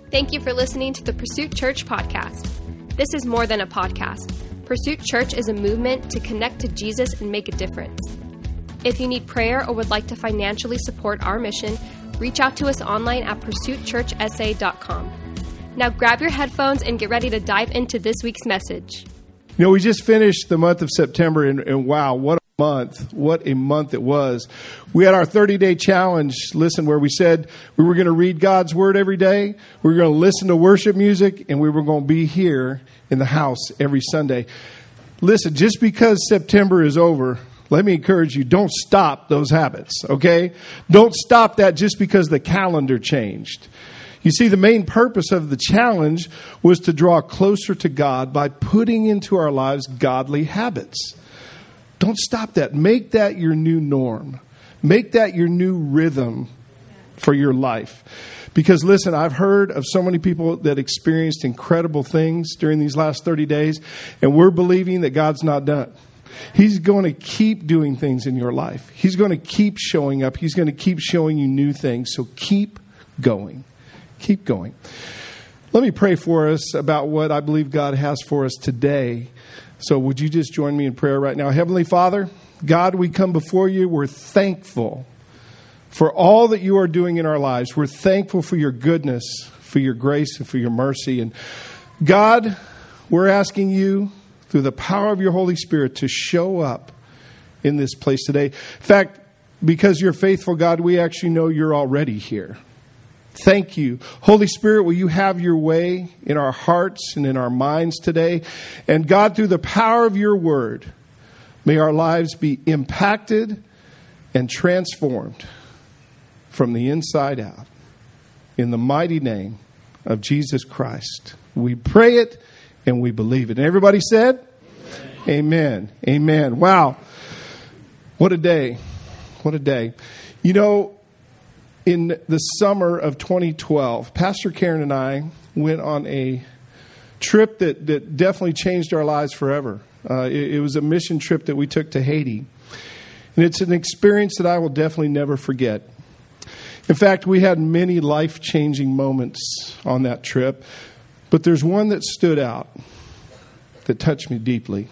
Thank you for listening to the Pursuit Church podcast. This is more than a podcast. Pursuit Church is a movement to connect to Jesus and make a difference. If you need prayer or would like to financially support our mission, reach out to us online at pursuitchurchsa.com. Now grab your headphones and get ready to dive into this week's message. You know, we just finished the month of September, and wow, what a month. What a month it was. We had our 30-day challenge, listen, where we said we were going to read God's Word every day, we were going to listen to worship music, and we were going to be here in the house every Sunday. Listen, just because September is over, let me encourage you, don't stop those habits, okay? Don't stop that just because the calendar changed. You see, the main purpose of the challenge was to draw closer to God by putting into our lives godly habits. Don't stop that. Make that your new norm. Make that your new rhythm for your life. Because listen, I've heard of so many people that experienced incredible things during these last 30 days, and we're believing that God's not done. He's going to keep doing things in your life. He's going to keep showing up. He's going to keep showing you new things. So keep going. Keep going. Let me pray for us about what I believe God has for us today. So would you just join me in prayer right now? Heavenly Father, God, we come before you. We're thankful for all that you are doing in our lives. We're thankful for your goodness, for your grace, and for your mercy. And God, we're asking you through the power of your Holy Spirit to show up in this place today. In fact, because you're faithful, God, we actually know you're already here. Thank you. Holy Spirit, will you have your way in our hearts and in our minds today? And God, through the power of your word, may our lives be impacted and transformed from the inside out. In the mighty name of Jesus Christ, we pray it and we believe it. And everybody said, Amen. Amen. Wow. What a day. What a day. You know, in the summer of 2012, Pastor Karen and I went on a trip that definitely changed our lives forever. It was a mission trip that we took to Haiti. And it's an experience that I will definitely never forget. In fact, we had many life-changing moments on that trip. But there's one that stood out that touched me deeply.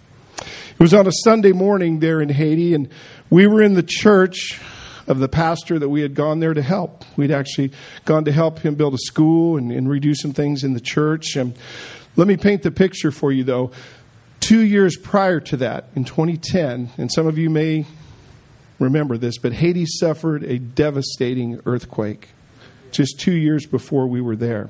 It was on a Sunday morning there in Haiti, and we were in the church of the pastor that we had gone there to help. We'd actually gone to help him build a school and redo some things in the church. And let me paint the picture for you, though. 2 years prior to that, in 2010, and some of you may remember this, but Haiti suffered a devastating earthquake just 2 years before we were there.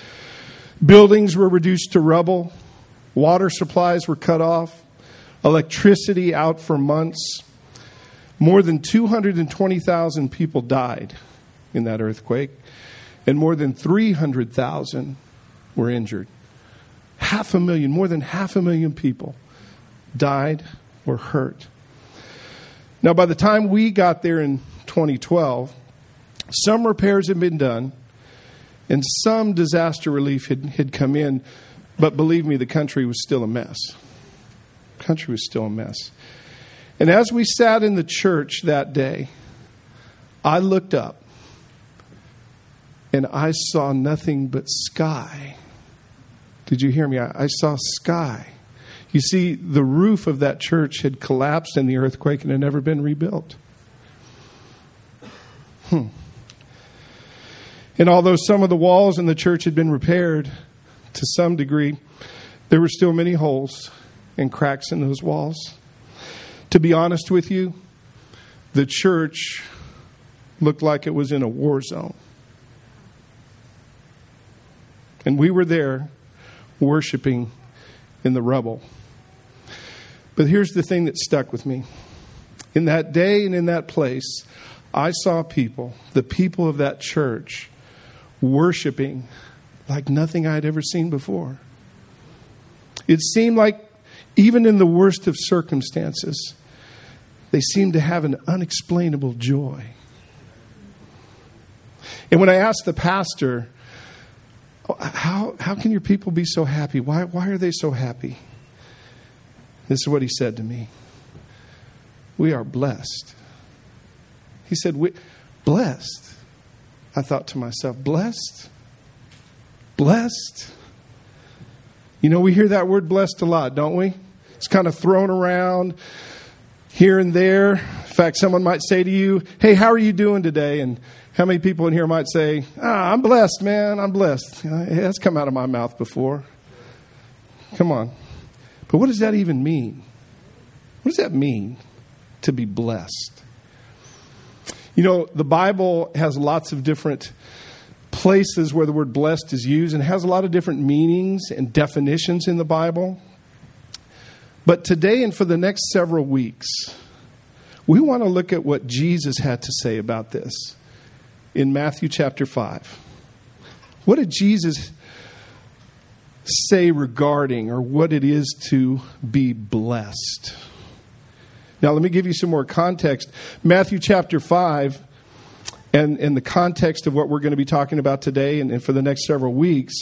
Buildings were reduced to rubble. Water supplies were cut off. Electricity out for months. More than 220,000 people died in that earthquake, and more than 300,000 were injured. More than 500,000 people died or hurt. Now, by the time we got there in 2012, some repairs had been done, and some disaster relief had come in, but believe me, the country was still a mess. The country was still a mess. And as we sat in the church that day, I looked up and I saw nothing but sky. Did you hear me? I saw sky. You see, the roof of that church had collapsed in the earthquake and had never been rebuilt. And although some of the walls in the church had been repaired to some degree, there were still many holes and cracks in those walls. To be honest with you, the church looked like it was in a war zone. And we were there worshiping in the rubble. But here's the thing that stuck with me. In that day and in that place, I saw people, the people of that church, worshiping like nothing I had ever seen before. It seemed like even in the worst of circumstances, they seemed to have an unexplainable joy. And when I asked the pastor, how can your people be so happy? Why are they so happy? This is what he said to me. We are blessed. He said, blessed. I thought to myself, blessed? Blessed. You know, we hear that word blessed a lot, don't we? It's kind of thrown around here and there. In fact, someone might say to you, hey, how are you doing today? And how many people in here might say, I'm blessed, man, I'm blessed. That's come out of my mouth before. Come on. But what does that even mean? What does that mean to be blessed? You know, the Bible has lots of different places where the word blessed is used, and it has a lot of different meanings and definitions in the Bible. But today and for the next several weeks, we want to look at what Jesus had to say about this in Matthew chapter 5. What did Jesus say regarding, or what it is to be blessed? Now, let me give you some more context. Matthew chapter 5, and the context of what we're going to be talking about today and for the next several weeks,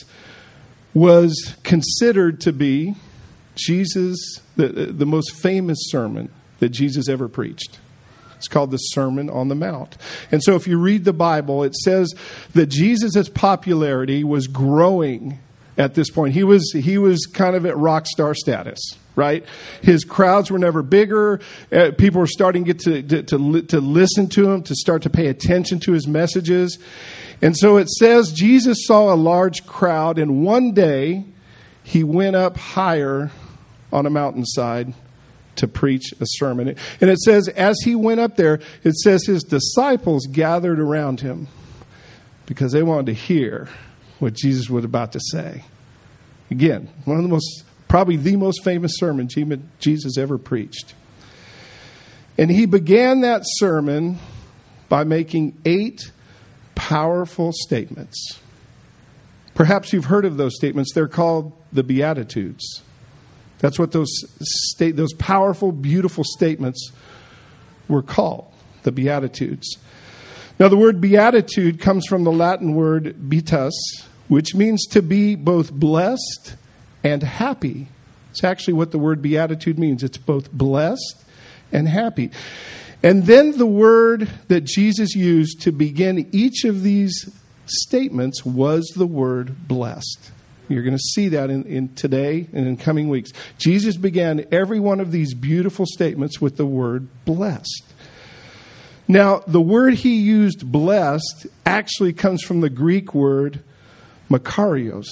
was considered to be Jesus, the most famous sermon that Jesus ever preached. It's called the Sermon on the Mount. And so if you read the Bible, it says that Jesus' popularity was growing at this point. He was kind of at rock star status, right? His crowds were never bigger. People were starting to get to listen to him, to start to pay attention to his messages. And so it says Jesus saw a large crowd, and one day he went up higher on a mountainside to preach a sermon. And it says, as he went up there, it says his disciples gathered around him because they wanted to hear what Jesus was about to say. Again, probably the most famous sermon Jesus ever preached. And he began that sermon by making 8 powerful statements. Perhaps you've heard of those statements. They're called the Beatitudes. That's what those powerful, beautiful statements were called, the Beatitudes. Now, the word beatitude comes from the Latin word beatus, which means to be both blessed and happy. It's actually what the word beatitude means. It's both blessed and happy. And then the word that Jesus used to begin each of these statements was the word blessed. You're going to see that in today and in coming weeks. Jesus began every one of these beautiful statements with the word blessed. Now, the word he used, blessed, actually comes from the Greek word makarios.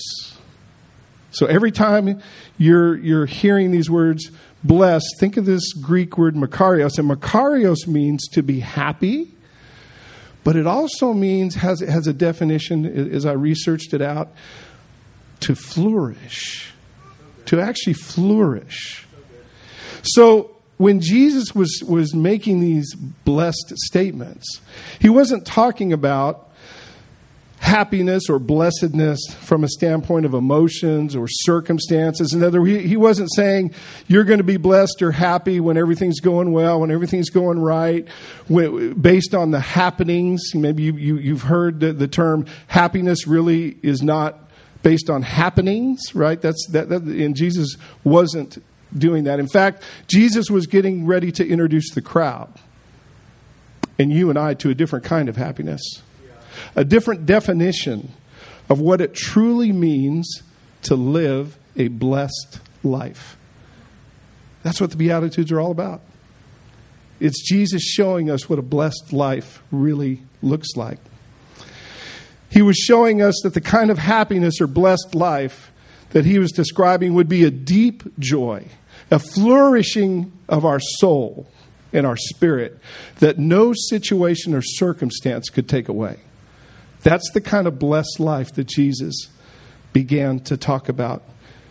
So every time you're hearing these words, blessed, think of this Greek word makarios. And makarios means to be happy, but it also means, has a definition, as I researched it out, to flourish, to actually flourish. So when Jesus was making these blessed statements, he wasn't talking about happiness or blessedness from a standpoint of emotions or circumstances. In other words, he wasn't saying you're going to be blessed or happy when everything's going well, when everything's going right, based on the happenings. Maybe you've heard the term happiness really is not based on happenings, right? And Jesus wasn't doing that. In fact, Jesus was getting ready to introduce the crowd and you and I to a different kind of happiness, a different definition of what it truly means to live a blessed life. That's what the Beatitudes are all about. It's Jesus showing us what a blessed life really looks like. He was showing us that the kind of happiness or blessed life that he was describing would be a deep joy, a flourishing of our soul and our spirit that no situation or circumstance could take away. That's the kind of blessed life that Jesus began to talk about.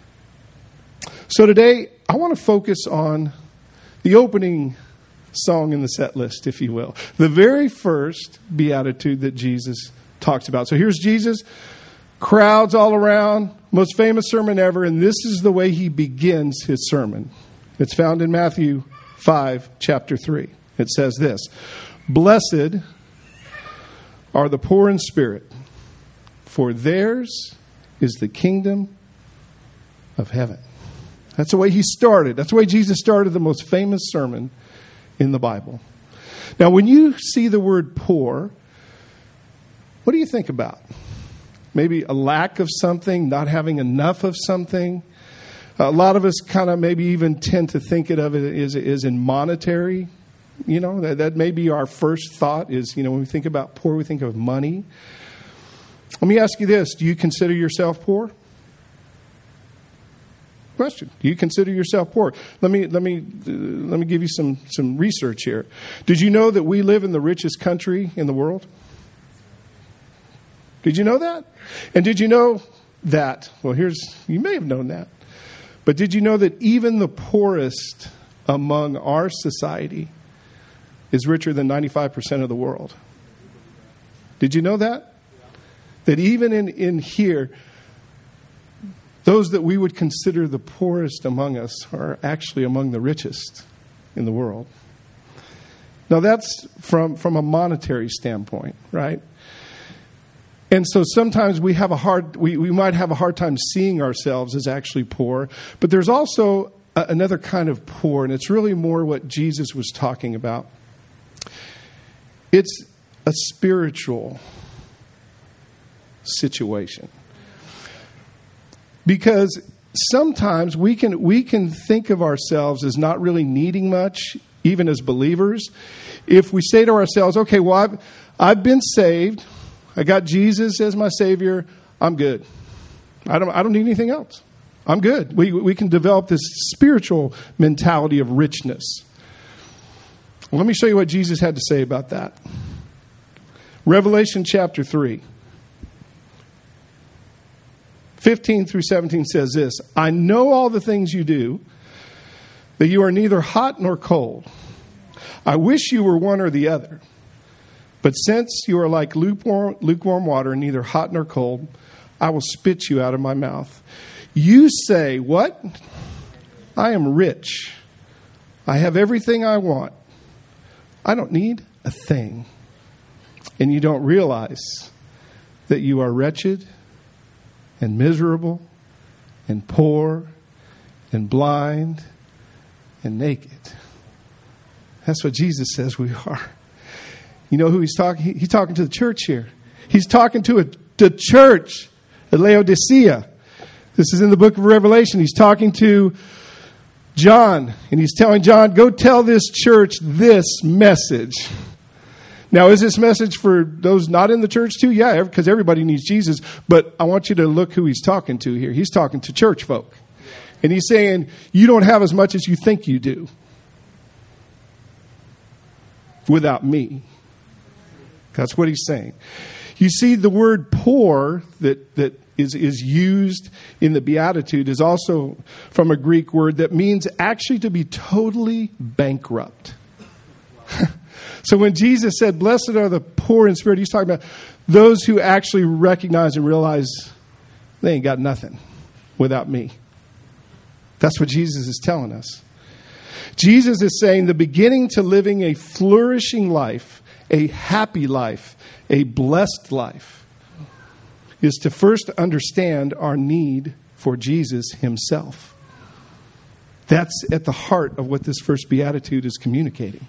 So today, I want to focus on the opening song in the set list, if you will. The very first beatitude that Jesus talks about. So here's Jesus, crowds all around, most famous sermon ever, and this is the way he begins his sermon. It's found in Matthew 5, chapter 3. It says this, "Blessed are the poor in spirit, for theirs is the kingdom of heaven." That's the way he started. That's the way Jesus started the most famous sermon in the Bible. Now, when you see the word poor, what do you think about? maybe a lack of something, not having enough of something. A lot of us kind of maybe even tend to think of it as in monetary. That may be our first thought is, when we think about poor, we think of money. Let me ask you this. Do you consider yourself poor? Question. Do you consider yourself poor? Let me give you some research here. Did you know that we live in the richest country in the world? Did you know that? And did you know that? Well, you may have known that. But did you know that even the poorest among our society is richer than 95% of the world? Did you know that? That even in here, those that we would consider the poorest among us are actually among the richest in the world. Now that's from a monetary standpoint, right? And so sometimes we might have a hard time seeing ourselves as actually poor, but there's also another kind of poor, and it's really more what Jesus was talking about. It's a spiritual situation. Because sometimes we can think of ourselves as not really needing much, even as believers, if we say to ourselves, okay, well, I've been saved. I got Jesus as my Savior. I'm good. I don't need anything else. I'm good. We can develop this spiritual mentality of richness. Well, let me show you what Jesus had to say about that. Revelation chapter 3. 15 through 17 says this, I know all the things you do, that you are neither hot nor cold. I wish you were one or the other. But since you are like lukewarm water, neither hot nor cold, I will spit you out of my mouth. You say, what? I am rich. I have everything I want. I don't need a thing. And you don't realize that you are wretched and miserable and poor and blind and naked. That's what Jesus says we are. You know who he's talking? He's talking to the church here. He's talking to the church at Laodicea. This is in the book of Revelation. He's talking to John, and he's telling John, go tell this church this message. Now, is this message for those not in the church too? Yeah, because everybody needs Jesus. But I want you to look who he's talking to here. He's talking to church folk. And he's saying, you don't have as much as you think you do without me. That's what he's saying. You see, the word poor that is used in the Beatitude is also from a Greek word that means actually to be totally bankrupt. So when Jesus said, blessed are the poor in spirit, he's talking about those who actually recognize and realize they ain't got nothing without me. That's what Jesus is telling us. Jesus is saying the beginning to living a flourishing life, a happy life, a blessed life, is to first understand our need for Jesus himself. That's at the heart of what this first beatitude is communicating.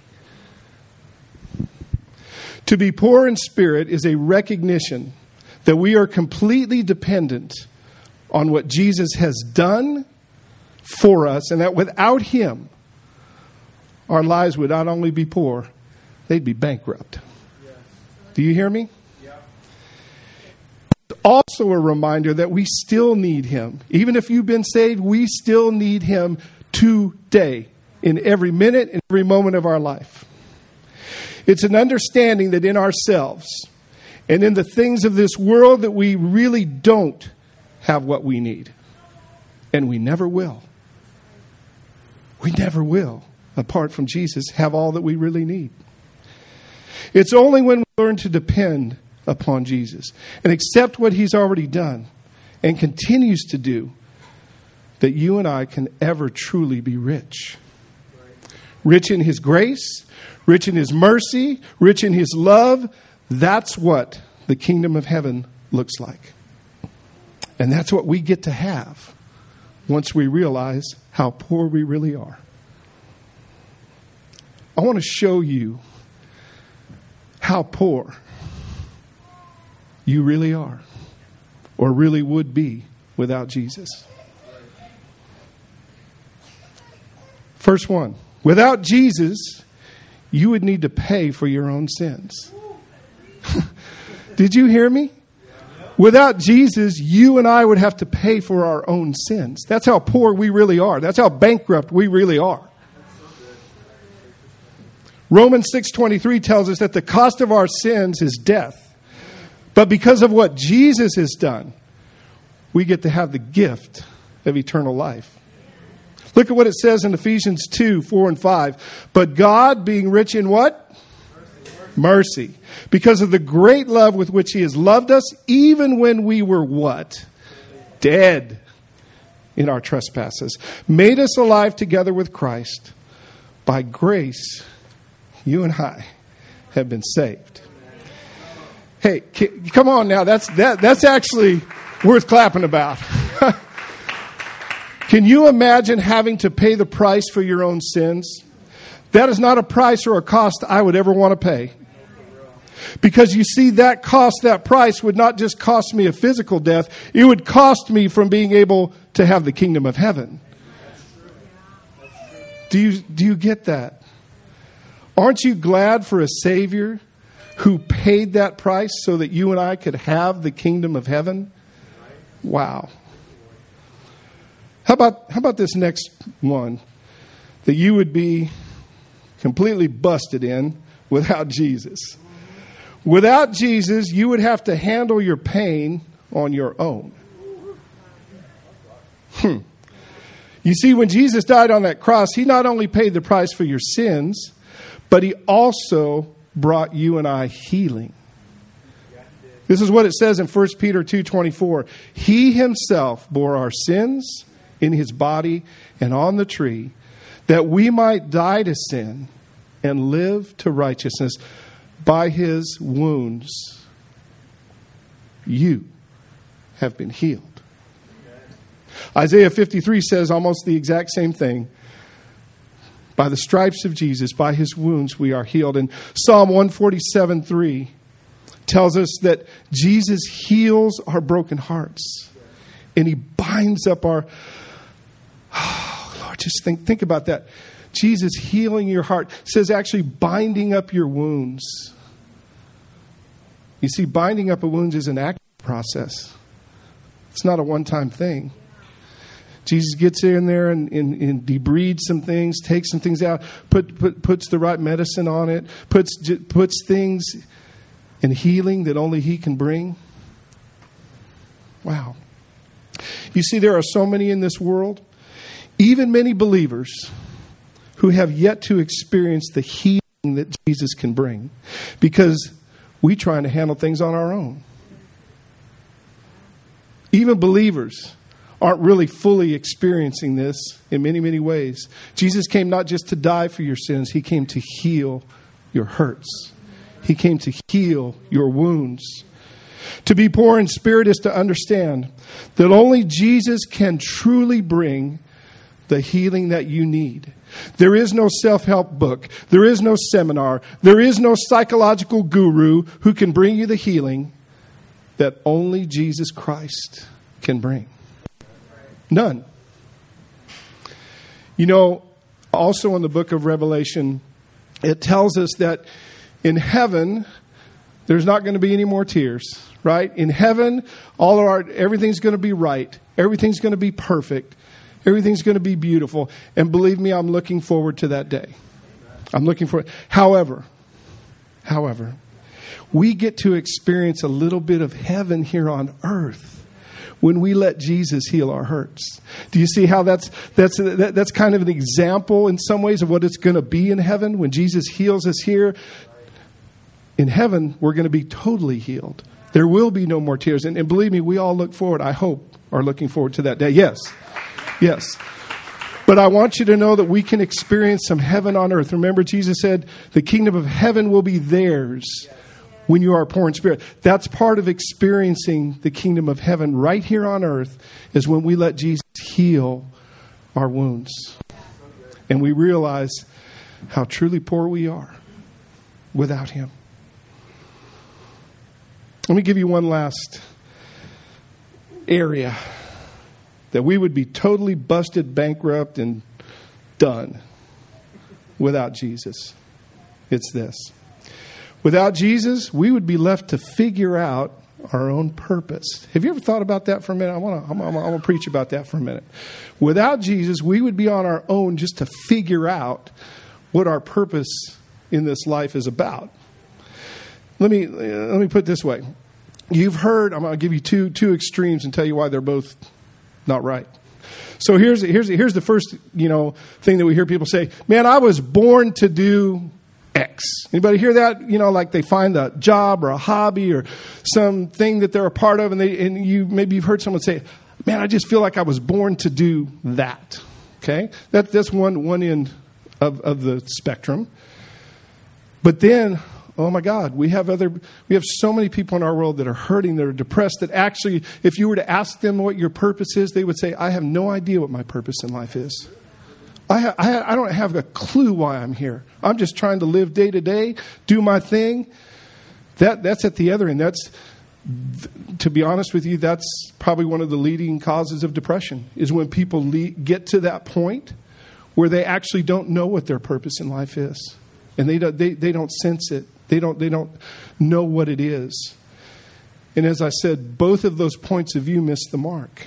To be poor in spirit is a recognition that we are completely dependent on what Jesus has done for us, and that without him, our lives would not only be poor, they'd be bankrupt. Yes. Do you hear me? Yeah. It's also a reminder that we still need him. Even if you've been saved, we still need him today, in every minute, in every moment of our life. It's an understanding that in ourselves and in the things of this world that we really don't have what we need. And we never will. We never will, apart from Jesus, have all that we really need. It's only when we learn to depend upon Jesus and accept what he's already done and continues to do that you and I can ever truly be rich. Rich in his grace, rich in his mercy, rich in his love. That's what the kingdom of heaven looks like. And that's what we get to have once we realize how poor we really are. I want to show you how poor you really are. or really would be without Jesus. First one, without Jesus, you would need to pay for your own sins. Did you hear me? Without Jesus, you and I would have to pay for our own sins. That's how poor we really are. That's how bankrupt we really are. Romans 6:23 tells us that the cost of our sins is death. But because of what Jesus has done, we get to have the gift of eternal life. Look at what it says in Ephesians 2:4-5. But God, being rich in what? Mercy. Because of the great love with which He has loved us, even when we were what? Dead in our trespasses. Made us alive together with Christ. By grace, you and I have been saved. Hey, come on now. That's actually worth clapping about. Can you imagine having to pay the price for your own sins? That is not a price or a cost I would ever want to pay. Because you see, that price would not just cost me a physical death. It would cost me from being able to have the kingdom of heaven. Do you get that? Aren't you glad for a Savior who paid that price so that you and I could have the kingdom of heaven? Wow. How about this next one? That you would be completely busted in without Jesus. Without Jesus, you would have to handle your pain on your own. You see, when Jesus died on that cross, He not only paid the price for your sins, but He also brought you and I healing. This is what it says in 1 Peter 2:24. He Himself bore our sins in His body and on the tree, that we might die to sin and live to righteousness. By His wounds, you have been healed. Isaiah 53 says almost the exact same thing. By the stripes of Jesus, by His wounds, we are healed. And Psalm 147:3 tells us that Jesus heals our broken hearts. And He binds up our... Oh, Lord, just think about that. Jesus healing your heart says actually binding up your wounds. You see, binding up a wound is an active process. It's not a one-time thing. Jesus gets in there and debreeds some things, takes some things out, puts the right medicine on it, puts things in healing that only He can bring. Wow. You see, there are so many in this world, even many believers, who have yet to experience the healing that Jesus can bring, because we're trying to handle things on our own. Even believers aren't really fully experiencing this in many, many ways. Jesus came not just to die for your sins, He came to heal your hurts. He came to heal your wounds. To be poor in spirit is to understand that only Jesus can truly bring the healing that you need. There is no self-help book. There is no seminar. There is no psychological guru who can bring you the healing that only Jesus Christ can bring. None. You know, also in the book of Revelation, it tells us that in heaven, there's not going to be any more tears, right? In heaven, everything's going to be right. Everything's going to be perfect. Everything's going to be beautiful. And believe me, I'm looking forward to that day. I'm looking for it. However, we get to experience a little bit of heaven here on earth when we let Jesus heal our hurts. Do you see how that's kind of an example in some ways of what it's going to be in heaven when Jesus heals us here? In heaven, we're going to be totally healed. There will be no more tears. And believe me, we all look forward, I hope, are looking forward to that day. Yes. But I want you to know that we can experience some heaven on earth. Remember, Jesus said the kingdom of heaven will be theirs when you are poor in spirit. That's part of experiencing the kingdom of heaven right here on earth, is when we let Jesus heal our wounds. And we realize how truly poor we are without Him. Let me give you one last area that we would be totally busted, bankrupt, and done without Jesus. It's this. Without Jesus, we would be left to figure out our own purpose. Have you ever thought about that for a minute? I want to preach about that for a minute. Without Jesus, we would be on our own just to figure out what our purpose in this life is about. Let me put it this way. You've heard, I'm going to give you two extremes and tell you why they're both not right. So here's the first, thing that we hear people say, man, I was born to do X. Anybody hear that? Like they find a job or a hobby or something that they're a part of, and you've heard someone say, man, I just feel like I was born to do that. Okay? That's one end of the spectrum. But then, oh my God, we have so many people in our world that are hurting, that are depressed, that actually, if you were to ask them what your purpose is, they would say, I have no idea what my purpose in life is. I don't have a clue why I'm here. I'm just trying to live day to day, do my thing. That's at the other end. To be honest with you, that's probably one of the leading causes of depression, is when people get to that point where they actually don't know what their purpose in life is. And they don't sense it. They don't know what it is. And as I said, both of those points of view miss the mark.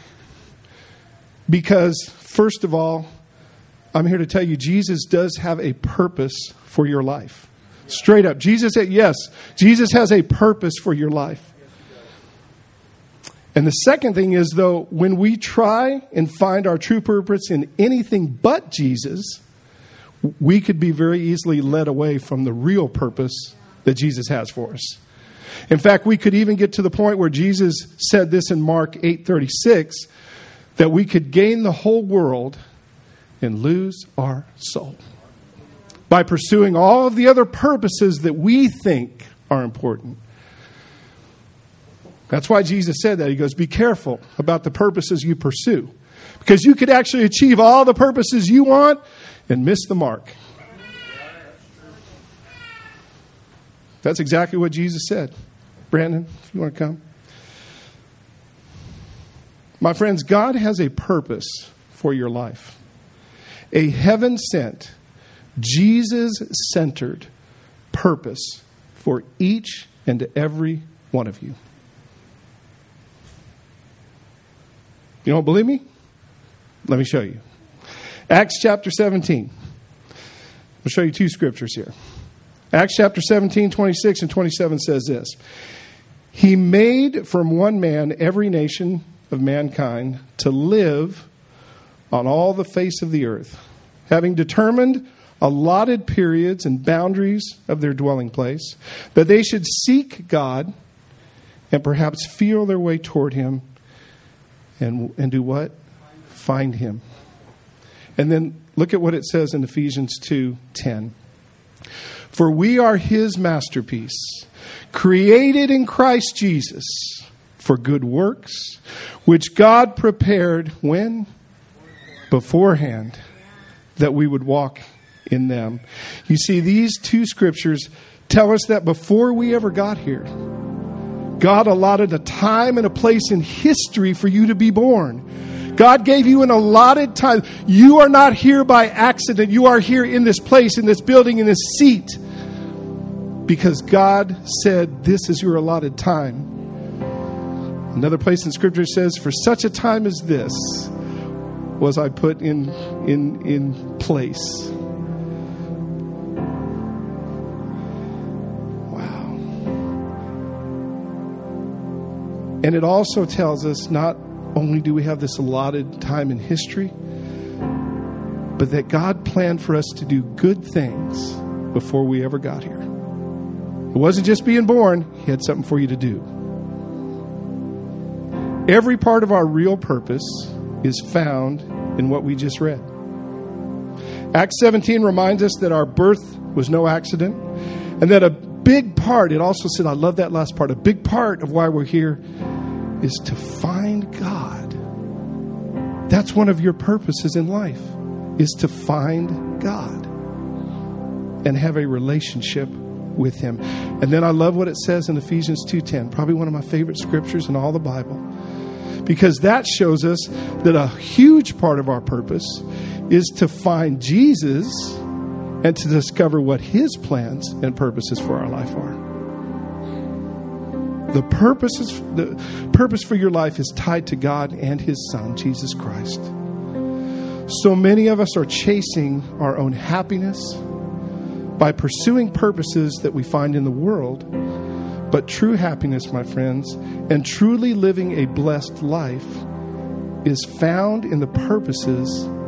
Because, first of all, I'm here to tell you, Jesus does have a purpose for your life. Straight up. Jesus said, yes, Jesus has a purpose for your life. And the second thing is, though, when we try and find our true purpose in anything but Jesus, we could be very easily led away from the real purpose that Jesus has for us. In fact, we could even get to the point where Jesus said this in Mark 8:36, that we could gain the whole world and lose our soul by pursuing all of the other purposes that we think are important. That's why Jesus said that. He goes, be careful about the purposes you pursue, because you could actually achieve all the purposes you want and miss the mark. That's exactly what Jesus said. Brandon, if you want to come. My friends, God has a purpose for your life. A heaven-sent, Jesus-centered purpose for each and every one of you. You don't believe me? Let me show you. Acts chapter 17. I'll show you two scriptures here. Acts chapter 17, 26 and 27 says this. He made from one man every nation of mankind to live on all the face of the earth, having determined allotted periods and boundaries of their dwelling place, that they should seek God and perhaps feel their way toward Him and do what? Find Him. And then look at what it says in Ephesians 2:10. For we are His masterpiece, created in Christ Jesus for good works, which God prepared when? Beforehand, that we would walk in them. You see, these two scriptures tell us that before we ever got here, God allotted a time and a place in history for you to be born. God gave you an allotted time. You are not here by accident. You are here in this place, in this building, in this seat, because God said this is your allotted time. Another place in Scripture says, for such a time as this was I put in place. Wow. And it also tells us not only do we have this allotted time in history, but that God planned for us to do good things before we ever got here. It wasn't just being born. He had something for you to do. Every part of our real purpose is found in what we just read. Acts 17 reminds us that our birth was no accident, and that a big part, it also said, I love that last part, a big part of why we're here is to find God. That's one of your purposes in life, is to find God and have a relationship with Him. And then I love what it says in Ephesians 2:10, probably one of my favorite scriptures in all the Bible. because that shows us that a huge part of our purpose is to find Jesus and to discover what His plans and purposes for our life are. The purpose for your life is tied to God and His Son, Jesus Christ. So many of us are chasing our own happiness by pursuing purposes that we find in the world. But true happiness, my friends, and truly living a blessed life is found in the purposes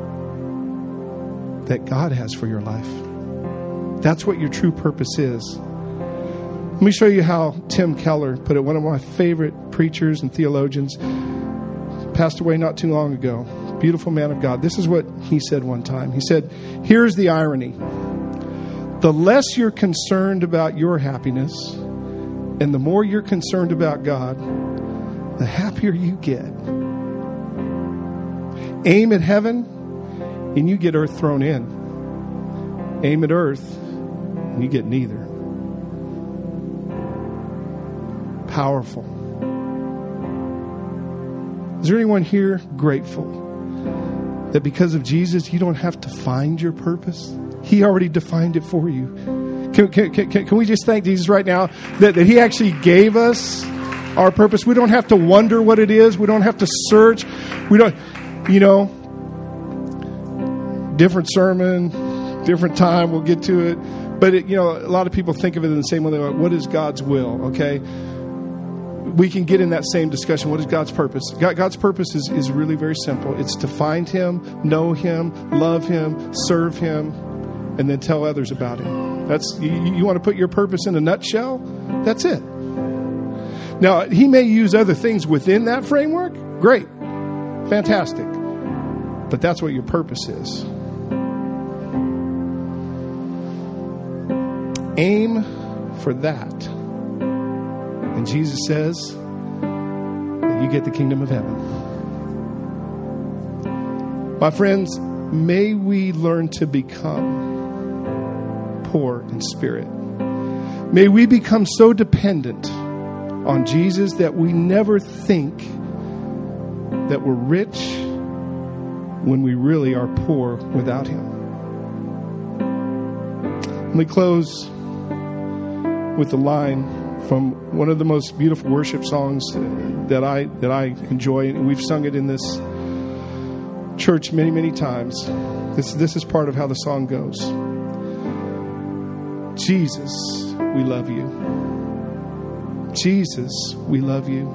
that God has for your life. That's what your true purpose is. Let me show you how Tim Keller put it, one of my favorite preachers and theologians, passed away not too long ago. Beautiful man of God. This is what he said one time. He said, here's the irony. The less you're concerned about your happiness and the more you're concerned about God, the happier you get. Aim at heaven and you get earth thrown in. Aim at earth and you get neither. Powerful. Is there anyone here grateful that because of Jesus, you don't have to find your purpose? He already defined it for you. Can we just thank Jesus right now that He actually gave us our purpose? We don't have to wonder what it is. We don't have to search. We don't, different sermon, different time, we'll get to it. But, a lot of people think of it in the same way. They're like, what is God's will? Okay. We can get in that same discussion. What is God's purpose? God's purpose is really very simple. It's to find Him, know Him, love Him, serve Him, and then tell others about Him. That's you want to put your purpose in a nutshell? That's it. Now, He may use other things within that framework. Great. Fantastic. But that's what your purpose is. Aim for that. And Jesus says that you get the kingdom of heaven. My friends, may we learn to become poor in spirit. May we become so dependent on Jesus that we never think that we're rich when we really are poor without Him. Let me close with a line from one of the most beautiful worship songs that I enjoy, and we've sung it in this church many, many times. This is part of how the song goes. Jesus, we love you. Jesus, we love you.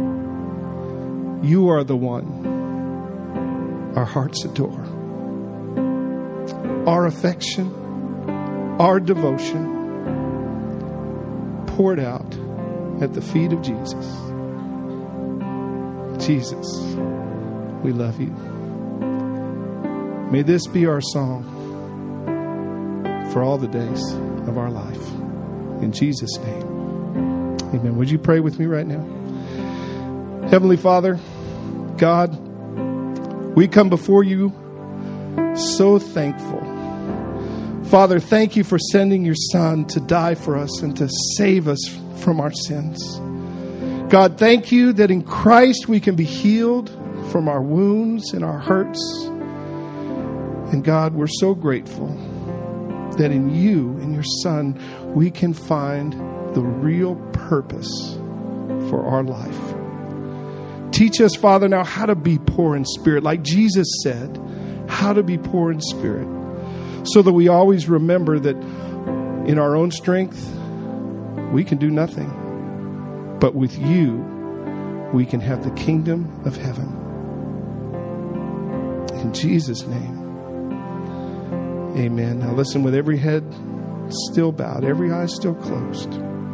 You are the one our hearts adore. Our affection, our devotion, poured out at the feet of Jesus. Jesus, we love you. May this be our song for all the days of our life. In Jesus' name, amen. Would you pray with me right now? Heavenly Father, God, we come before you so thankful. Father, thank you for sending your Son to die for us and to save us from our sins. God, thank you that in Christ we can be healed from our wounds and our hurts. And God, we're so grateful that in you, in your Son, we can find the real purpose for our life. Teach us, Father, now how to be poor in spirit, like Jesus said, how to be poor in spirit. So that we always remember that in our own strength, we can do nothing. But with you, we can have the kingdom of heaven. In Jesus' name, amen. Now listen, with every head still bowed, every eye still closed,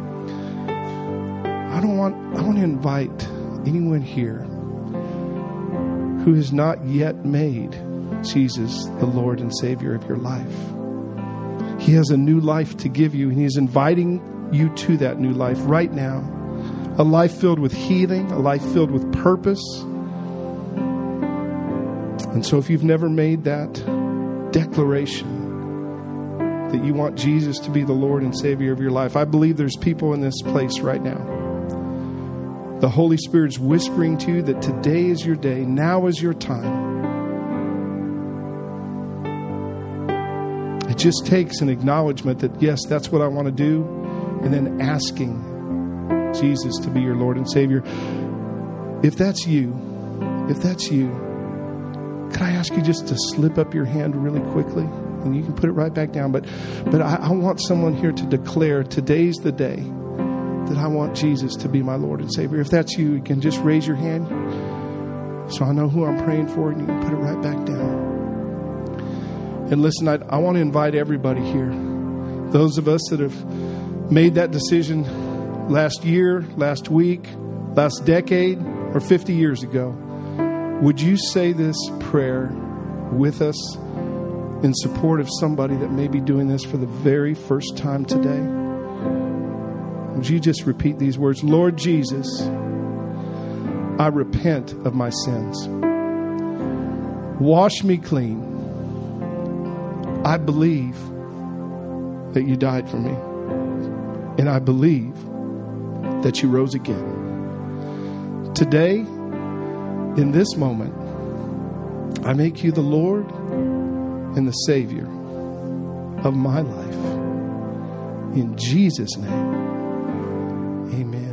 I want to invite anyone here who has not yet made Jesus the Lord and Savior of your life. He has a new life to give you, and He is inviting you to that new life right now. A life filled with healing, a life filled with purpose. And so if you've never made that declaration that you want Jesus to be the Lord and Savior of your life, I believe there's people in this place right now The Holy Spirit's whispering to you that today is your day. Now is your time. It just takes an acknowledgement that, yes, that's what I want to do. And then asking Jesus to be your Lord and Savior. If that's you, could I ask you just to slip up your hand really quickly? And you can put it right back down. But I want someone here to declare today's the day that I want Jesus to be my Lord and Savior. If that's you, you can just raise your hand so I know who I'm praying for, and you can put it right back down. And listen, I want to invite everybody here, those of us that have made that decision last year, last week, last decade, or 50 years ago. Would you say this prayer with us in support of somebody that may be doing this for the very first time today? Would you just repeat these words? Lord Jesus, I repent of my sins. Wash me clean. I believe that you died for me. And I believe that you rose again. Today, in this moment, I make you the Lord and the Savior of my life. In Jesus' name, amen.